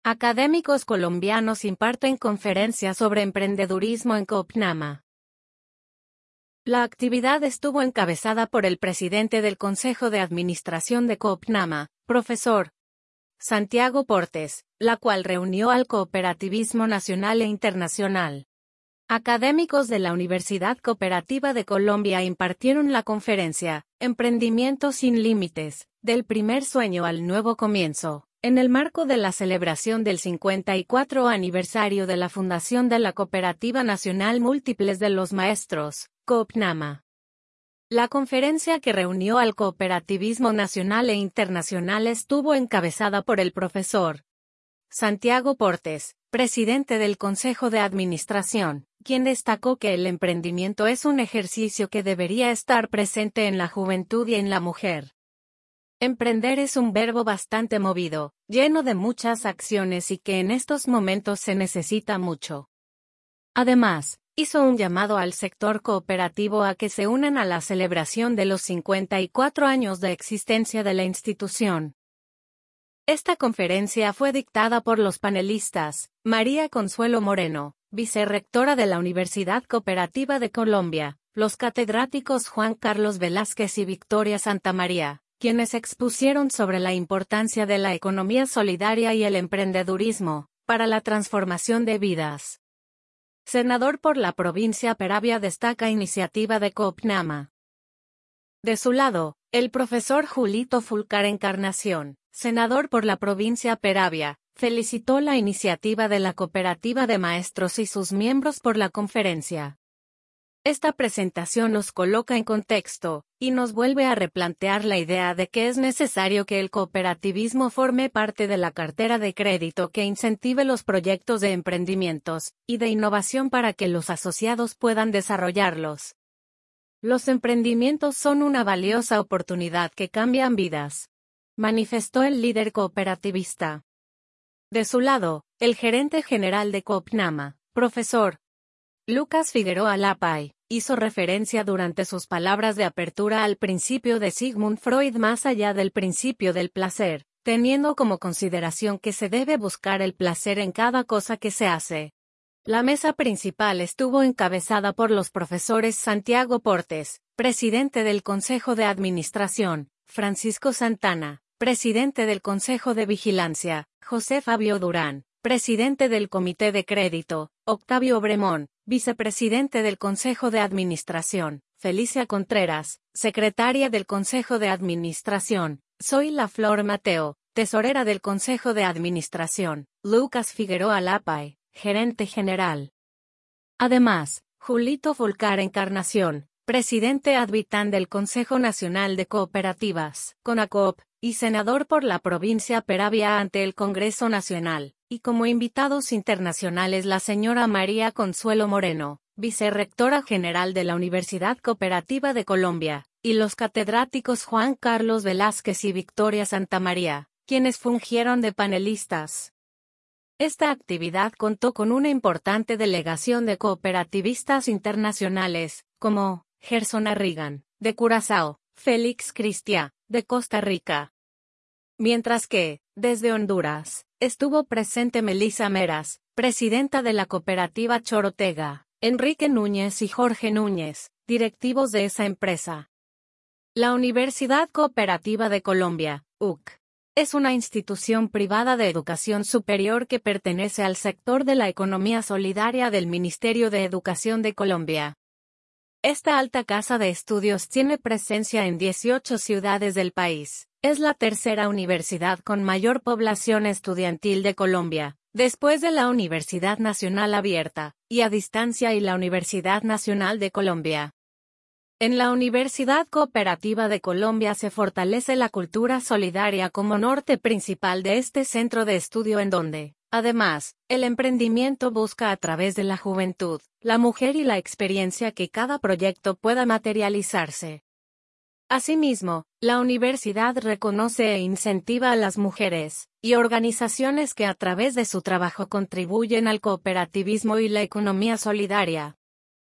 Académicos colombianos imparten conferencia sobre emprendedurismo en Copnama. La actividad estuvo encabezada por el presidente del Consejo de Administración de Copnama, profesor Santiago Portes, la cual reunió al cooperativismo nacional e internacional. Académicos de la Universidad Cooperativa de Colombia impartieron la conferencia Emprendimiento sin límites, del primer sueño al nuevo comienzo, en el marco de la celebración del 54 aniversario de la fundación de la Cooperativa Nacional Múltiples de los Maestros, Copnama. La conferencia que reunió al cooperativismo nacional e internacional estuvo encabezada por el profesor Santiago Portes, presidente del Consejo de Administración, quien destacó que el emprendimiento es un ejercicio que debería estar presente en la juventud y en la mujer. Emprender es un verbo bastante movido, lleno de muchas acciones y que en estos momentos se necesita mucho. Además, hizo un llamado al sector cooperativo a que se unan a la celebración de los 54 años de existencia de la institución. Esta conferencia fue dictada por los panelistas, María Consuelo Moreno, vicerrectora de la Universidad Cooperativa de Colombia, los catedráticos Juan Carlos Velázquez y Victoria Santamaría, quienes expusieron sobre la importancia de la economía solidaria y el emprendedurismo, para la transformación de vidas. Senador por la provincia Peravia destaca iniciativa de Copnama. De su lado, el profesor Julito Fulcar Encarnación, senador por la provincia Peravia, felicitó la iniciativa de la Cooperativa de Maestros y sus miembros por la conferencia. Esta presentación nos coloca en contexto, y nos vuelve a replantear la idea de que es necesario que el cooperativismo forme parte de la cartera de crédito que incentive los proyectos de emprendimientos y de innovación para que los asociados puedan desarrollarlos. Los emprendimientos son una valiosa oportunidad que cambian vidas, manifestó el líder cooperativista. De su lado, el gerente general de Copnama, profesor Lucas Figueroa Lapay, hizo referencia durante sus palabras de apertura al principio de Sigmund Freud más allá del principio del placer, teniendo como consideración que se debe buscar el placer en cada cosa que se hace. La mesa principal estuvo encabezada por los profesores Santiago Portes, presidente del Consejo de Administración, Francisco Santana, presidente del Consejo de Vigilancia, José Fabio Durán, presidente del Comité de Crédito, Octavio Bremón, vicepresidente del Consejo de Administración, Felicia Contreras, secretaria del Consejo de Administración, Zoila Flor Mateo, tesorera del Consejo de Administración, Lucas Figueroa Lapay, gerente general. Además, Julito Fulcar Encarnación, presidente ad vitam del Consejo Nacional de Cooperativas, CONACOP, y senador por la provincia Peravia ante el Congreso Nacional, y como invitados internacionales la señora María Consuelo Moreno, vicerrectora general de la Universidad Cooperativa de Colombia, y los catedráticos Juan Carlos Velázquez y Victoria Santamaría, quienes fungieron de panelistas. Esta actividad contó con una importante delegación de cooperativistas internacionales, como Gerson Arrigan, de Curazao, Félix Cristiá, de Costa Rica. Mientras que, desde Honduras, estuvo presente Melissa Meras, presidenta de la cooperativa Chorotega, Enrique Núñez y Jorge Núñez, directivos de esa empresa. La Universidad Cooperativa de Colombia, UC, es una institución privada de educación superior que pertenece al sector de la economía solidaria del Ministerio de Educación de Colombia. Esta alta casa de estudios tiene presencia en 18 ciudades del país. Es la tercera universidad con mayor población estudiantil de Colombia, después de la Universidad Nacional Abierta y a Distancia y la Universidad Nacional de Colombia. En la Universidad Cooperativa de Colombia se fortalece la cultura solidaria como norte principal de este centro de estudio en donde, además, el emprendimiento busca a través de la juventud, la mujer y la experiencia que cada proyecto pueda materializarse. Asimismo, la universidad reconoce e incentiva a las mujeres y organizaciones que a través de su trabajo contribuyen al cooperativismo y la economía solidaria.